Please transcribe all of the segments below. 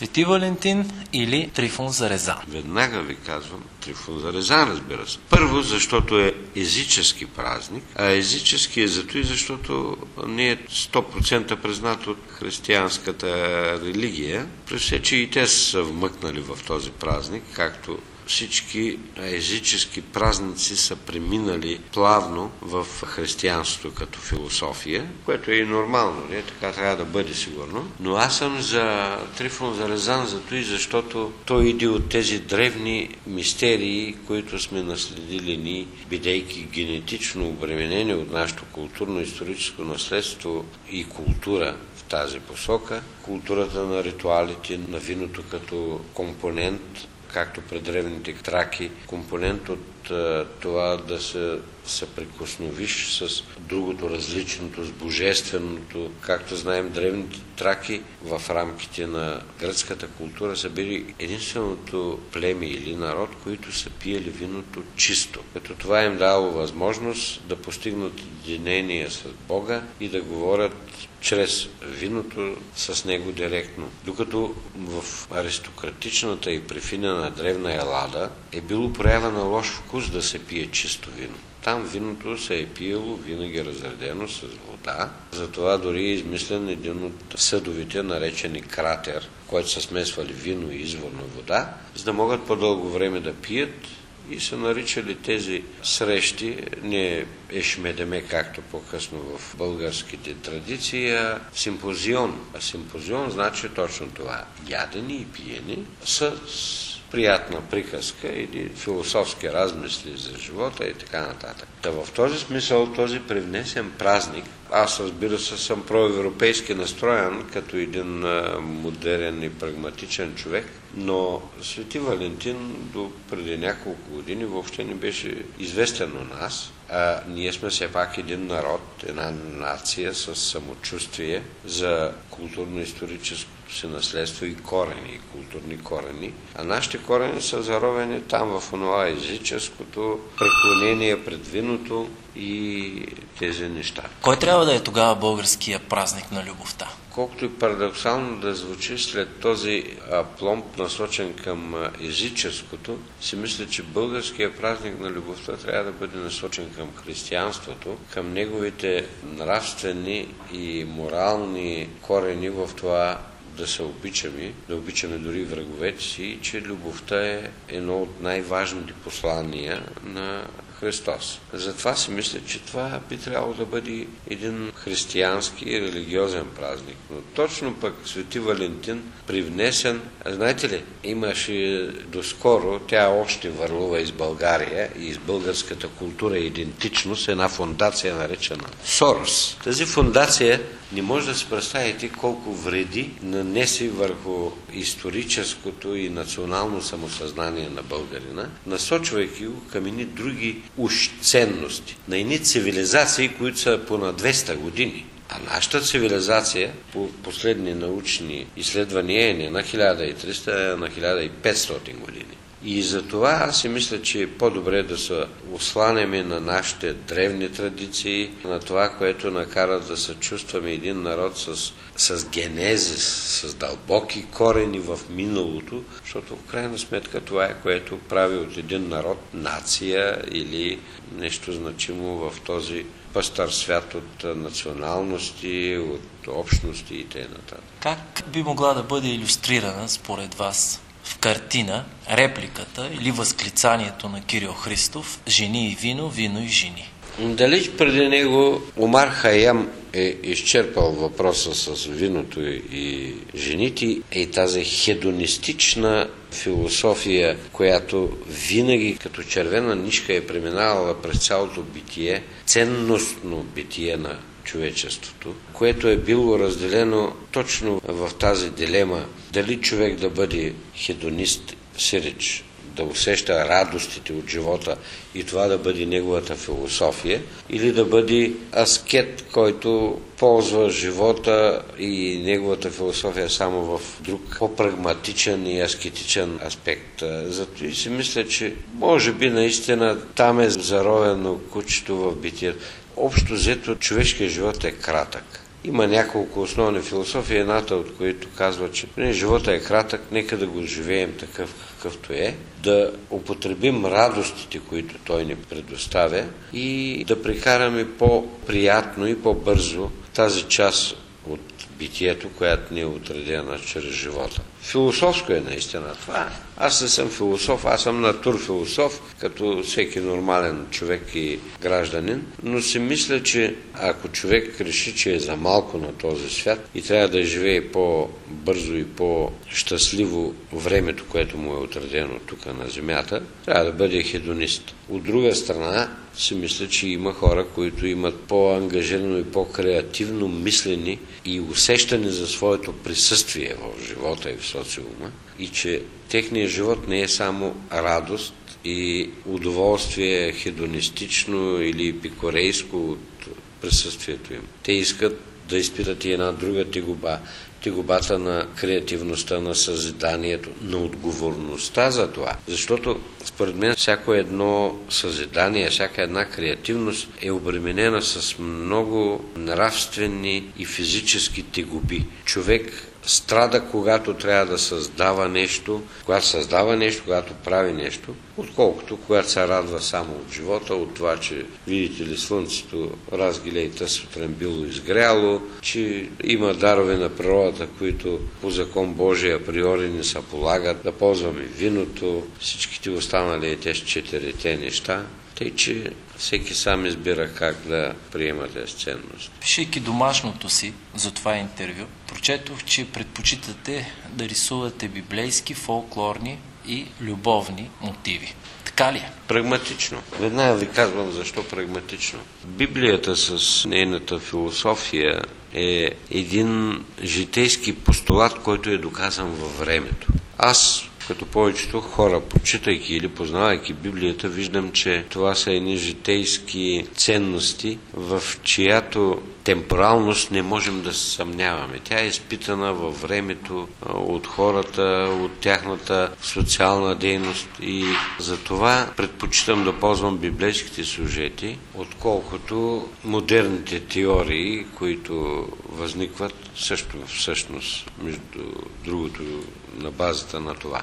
Свети Валентин или Трифон Зарезан? Веднага ви казвам Трифон Зарезан, разбира се. Първо, защото е езически празник, а езически е зато и защото не е 100% признат от християнската религия. При все, че и те са вмъкнали в този празник, както всички езически празници са преминали плавно в християнството като философия, което е и нормално, не? Така трябва да бъде сигурно. Но аз съм за Трифон Зарезан, зато и защото той иде от тези древни мистерии, които сме наследили ни, бидейки генетично обременени от нашето културно-историческо наследство и култура в тази посока. Културата на ритуалите, на виното като компонент, както пред древните траки, компонент от това да се съприкосновиш с другото, различното, с божественото. Както знаем, древните траки в рамките на гръцката култура са били единственото племе или народ, които са пиели виното чисто. Като това им дало възможност да постигнат единение с Бога и да говорят чрез виното с него директно. Докато в аристократичната и префинена древна Елада е било проява на лош вкус да се пие чисто вино. Там виното се е пиело винаги разредено с вода. Затова дори е измислен един от съдовите, наречени кратер, който са смесвали вино и изворна вода, за да могат по-дълго време да пият, и са наричали тези срещи не ешмедеме, както по-късно в българските традиции, а симпозион. А симпозион значи точно това. Ядени и пиени с приятна приказка или философски размисли за живота и така нататък. Та в този смисъл, този привнесен празник, аз разбира се съм проевропейски настроен като един модерен и прагматичен човек, но Свети Валентин до преди няколко години въобще не беше известен у нас. Ние сме все пак един народ, една нация с самочувствие за културно-историческото си наследство и корени, и културни корени. А нашите корени са заровени там в онова езическото преклонение пред виното и тези неща. Кой трябва да е тогава българския празник на любовта? Колкото и парадоксално да звучи, след този апломб насочен към езическото, си мисля, че българския празник на любовта трябва да бъде насочен към християнството, към неговите нравствени и морални корени в това да се обичаме, да обичаме дори враговете си, и че любовта е едно от най-важните послания на Христос. Затова си мисля, че това би трябвало да бъде един християнски и религиозен празник. Но точно пък Свети Валентин привнесен, знаете ли, имаше доскоро, тя още върлува из България и из българската култура и идентичност, една фондация наречена Сорос. Тази фондация не може да се представите колко вреди нанеси върху историческото и национално самосъзнание на българина, насочвайки го към едни други уж ценности, на едни цивилизации, които са по на 200 години. А нашата цивилизация, по последни научни изследвания, е не на 1300, а на 1500 години. И за това аз си мисля, че е по-добре да се осланяме на нашите древни традиции, на това, което накара да се чувстваме един народ с генезис, с дълбоки корени в миналото, защото в крайна сметка това е, което прави от един народ нация или нещо значимо в този пъстър свят от националности, от общности и т.н. Как би могла да бъде илюстрирана според вас в картина репликата или възклицанието на Кирил Христов «Жени и вино, вино и жени»? Далеч преди него Омар Хайям е изчерпал въпроса с виното и жените и тази хедонистична философия, която винаги като червена нишка е преминавала през цялото битие, ценностно битие на човечеството, което е било разделено точно в тази дилема дали човек да бъде хедонист, сиреч, да усеща радостите от живота и това да бъде неговата философия, или да бъде аскет, който ползва живота и неговата философия само в друг по-прагматичен и аскетичен аспект. Зато и си мисля, че може би наистина там е заровено кучето в битието. Общо взето човешкият живот е кратък. Има няколко основни философии, едната от които казва, че живота е кратък, нека да го живеем такъв какъвто е, да употребим радостите, които той ни предоставя и да прекараме по-приятно и по-бързо тази част от битието, която ни е отредена чрез живота. Философско е наистина това. Аз не съм философ, аз съм натурфилософ, като всеки нормален човек и гражданин, но си мисля, че ако човек реши, че е за малко на този свят и трябва да живее по-бързо и по-щастливо времето, което му е отредено тук на земята, трябва да бъде хедонист. От друга страна, си мисля, че има хора, които имат по-ангажирано и по-креативно мислени и усещане за своето присъствие в живота и в социума и че техният живот не е само радост и удоволствие хедонистично или епикурейско от присъствието им. Те искат да изпитат и една друга тегуба, тегубата на креативността, на съзиданието, на отговорността за това. Защото, според мен, всяко едно съзидание, всяка една креативност е обременена с много нравствени и физически тегуби. Човек страда, когато трябва да създава нещо, когато прави нещо, отколкото когато се радва само от живота, от това, че видите ли слънцето разгилейта сутрин било изгряло, че има дарове на природата, които по закон Божий априори не се полагат, да ползваме виното, всичките останали тези четирите неща. Тъй, че всеки сам избира как да приема тези ценности. Пишейки домашното си за това интервю, прочетох, че предпочитате да рисувате библейски, фолклорни и любовни мотиви. Така ли е? Прагматично. Веднага ви казвам защо прагматично. Библията с нейната философия е един житейски постулат, който е доказан във времето. Аз, като повечето хора, прочитайки или познавайки Библията, виждам, че това са едни житейски ценности, в чиято темпоралност не можем да се съмняваме. Тя е изпитана във времето от хората, от тяхната социална дейност и за това предпочитам да ползвам библейските сюжети, отколкото модерните теории, които възникват също всъщност, между другото, на базата на това.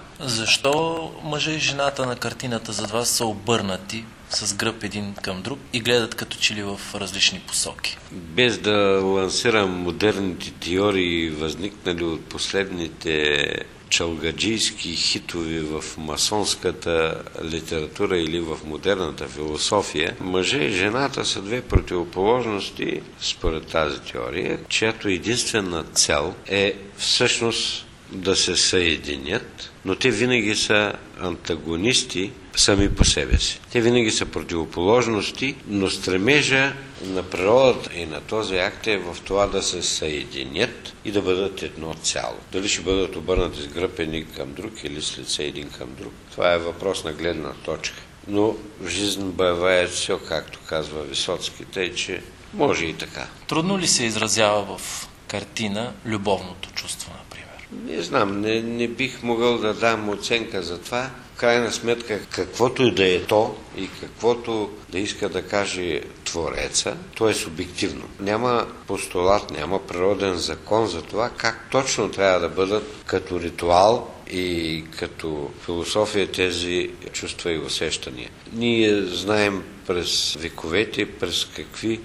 Защо мъжа и жената на картината зад вас са обърнати с гръб един към друг и гледат като че ли в различни посоки? Без да лансирам модерните теории, възникнали от последните чалгаджийски хитови в масонската литература или в модерната философия, мъжа и жената са две противоположности, според тази теория, чиято единствена цел е всъщност да се съединят, но те винаги са антагонисти сами по себе си. Те винаги са противоположности, но стремежа на природата и на този акт е в това да се съединят и да бъдат едно цяло. Дали ще бъдат обърнати с гръб един към друг или с лице един към друг, това е въпрос на гледна точка. Но в жизнь бавае все, както казва Висоцки, тъй че може и така. Трудно ли се изразява в картина любовното чувство, например? Не знам, не бих могъл да дам оценка за това. В крайна сметка, каквото и да е то и каквото да иска да каже Твореца, то е субективно. Няма постулат, няма природен закон за това как точно трябва да бъдат като ритуал и като философия тези чувства и усещания. Ние знаем през вековете, през какви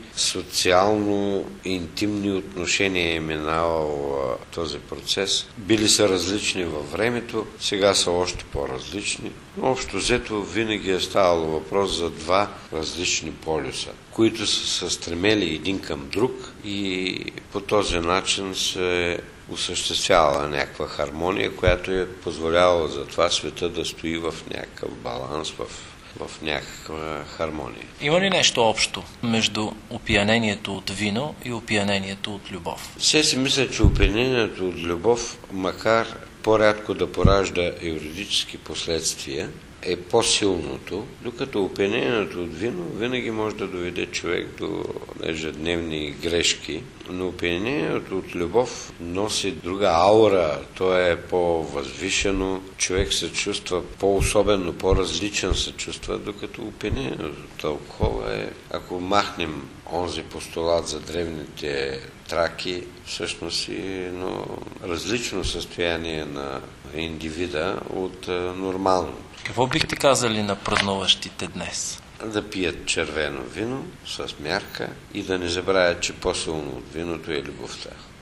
социално-интимни отношения е минал този процес. Били са различни във времето, сега са още по-различни. Но общо взето винаги е ставало въпрос за два различни полюса, които са стремели един към друг и по този начин се осъществявала някаква хармония, която е позволявала за това света да стои в някакъв баланс, в някаква хармония. Има ли нещо общо между опиянението от вино и опиянението от любов? Все си мисля, че опиянението от любов, макар по-рядко да поражда юридически последствия, е по-силното, докато опиянението от вино винаги може да доведе човек до ежедневни грешки, но опиянението от любов носи друга аура, то е по-възвишено, човек се чувства по-особено, по-различен се чувства, докато опиянението от алкохола е, ако махнем онзи постулат за древните траки, всъщност е едно различно състояние на индивида от нормално. Какво бихте казали на празнуващите днес? Да пият червено вино с мярка и да не забравят, че по-силно от виното е любовта.